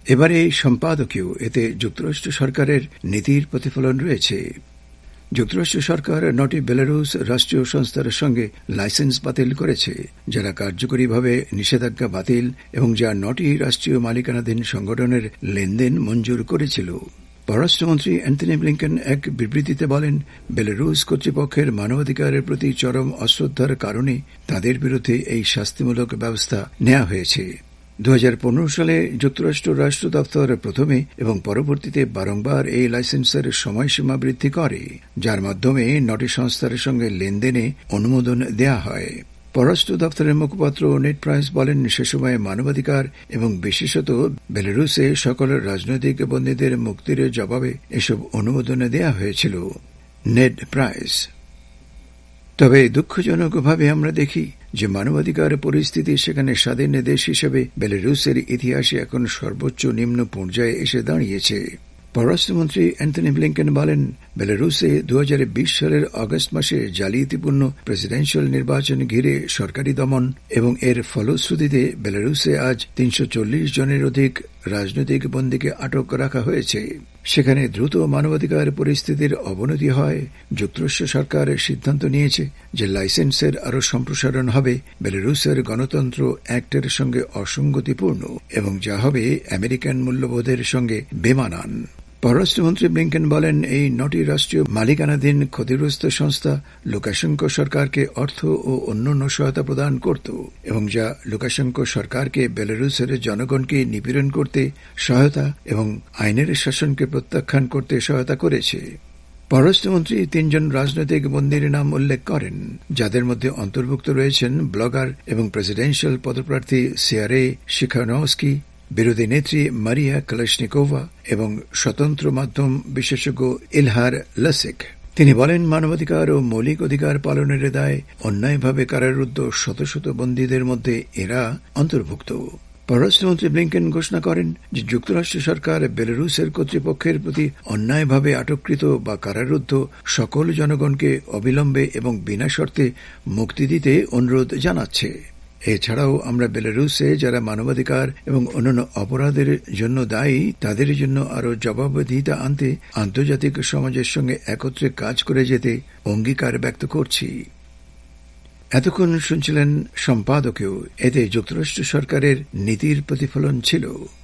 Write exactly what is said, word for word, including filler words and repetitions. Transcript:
এবারে এই সম্পাদকীয়, এতে যুক্তরাষ্ট্র সরকারের নীতির প্রতিফলন রয়েছে। যুক্তরাষ্ট্র সরকার নটি বেলারুস রাষ্ট্রীয় সংস্থার সঙ্গে লাইসেন্স বাতিল করেছে, যারা কার্যকরীভাবে নিষেধাজ্ঞা বাতিল এবং যা নটি রাষ্ট্রীয় মালিকানাধীন সংগঠনের লেনদেন মঞ্জুর করেছিল। পররাষ্ট্রমন্ত্রী অ্যান্থনি ব্লিংকেন এক বিবৃতিতে বলেন, বেলারুস কর্তৃপক্ষের মানবাধিকারের প্রতি চরম অশ্রদ্ধার কারণে তাদের বিরুদ্ধে এই শাস্তিমূলক ব্যবস্থা নেওয়া হয়েছে। দু হাজার পনেরো সালে যুক্তরাষ্ট্র রাষ্ট্র দপ্তর প্রথমে এবং পরবর্তীতে বারংবার এই লাইসেন্সের সময়সীমা বৃদ্ধি করে, যার মাধ্যমে নটি সংস্থার সঙ্গে লেনদেনে অনুমোদন দেয়া হয়। পররাষ্ট্র দপ্তরের মুখপাত্র নেড প্রাইস বলেন, সে সময় মানবাধিকার এবং বিশেষত বেলারুসে সকল রাজনৈতিক বন্দীদের মুক্তির জবাবে এসব অনুমোদন দেয়া হয়েছিল। নেড প্রাইস: তবে দুঃখজনকভাবে আমরা দেখি যে মানবাধিকার পরিস্থিতি সেখানে স্বাধীন দেশ হিসেবে বেলারুসের ইতিহাসে এখন সর্বোচ্চ নিম্ন পর্যায়ে এসে দাঁড়িয়েছে। পররাষ্ট্রমন্ত্রী অ্যান্থনি ব্লিংকেন বলেন, বেলারুসে দু হাজার বিশ সালের আগস্ট মাসে জালিয়াতিপূর্ণ প্রেসিডেন্সিয়াল নির্বাচন ঘিরে সরকারি দমন এবং এর ফলশ্রুতিতে বেলারুসে আজ তিনশো চল্লিশ জনের অধিক রাজনৈতিক বন্দীকে আটক রাখা হয়েছে। সেখানে দ্রুত মানবাধিকার পরিস্থিতির অবনতি হয়। যুক্তরাষ্ট্র সরকার সিদ্ধান্ত নিয়েছে যে লাইসেন্সের আরও সম্প্রসারণ হবে বেলারুসের গণতন্ত্র অ্যাক্টের সঙ্গে অসঙ্গতিপূর্ণ এবং যা হবে আমেরিকান মূল্যবোধের সঙ্গে বেমানান। পররাষ্ট্রমন্ত্রী ব্লিংকেন বলেন, এই নটি রাষ্ট্রীয় মালিকানাধীন ক্ষতিগ্রস্ত সংস্থা লুকাশেঙ্কো সরকারকে অর্থ ও অন্যান্য সহায়তা প্রদান করত এবং যা লুকাশেঙ্কো সরকারকে বেলারুসের জনগণকে নিপীড়ন করতে সহায়তা এবং আইনের শাসনকে প্রত্যাখ্যান করতে সহায়তা করেছে। পররাষ্ট্রমন্ত্রী তিনজন রাজনৈতিক বন্দীর নাম উল্লেখ করেন, যাদের মধ্যে অন্তর্ভুক্ত রয়েছেন ব্লগার এবং প্রেসিডেন্সিয়াল পদপ্রার্থী সিয়ারে শিখানস্কি, বিরোধী নেত্রী মারিয়া কালাশনিকোভা এবং স্বতন্ত্র মাধ্যম বিশেষজ্ঞ ইলহার লাসিক। তিনি বলেন, মানবাধিকার ও মৌলিক অধিকার পালনের দায় অন্যায়ভাবে কারারুদ্ধ শত শত বন্দীদের মধ্যে এরা অন্তর্ভুক্ত। পররাষ্ট্রমন্ত্রী ব্লিংকেন ঘোষণা করেন যে যুক্তরাষ্ট্র সরকার বেলারুসের কর্তৃপক্ষের প্রতি অন্যায়ভাবে আটককৃত বা কারারুদ্ধ সকল জনগণকে অবিলম্বে এবং বিনা শর্তে মুক্তি দিতে অনুরোধ জানাচ্ছে। এছাড়াও আমরা বেলারুসে যারা মানবাধিকার এবং অন্যান্য অপরাধের জন্য দায়ী তাদের জন্য আরও জবাবদিহিতা আনতে আন্তর্জাতিক সমাজের সঙ্গে একত্রে কাজ করে যেতে অঙ্গীকার ব্যক্ত করছি। এতক্ষণ শুনছিলেন সম্পাদকীয়, এতে যুক্তরাষ্ট্র সরকারের নীতির প্রতিফলন ছিল।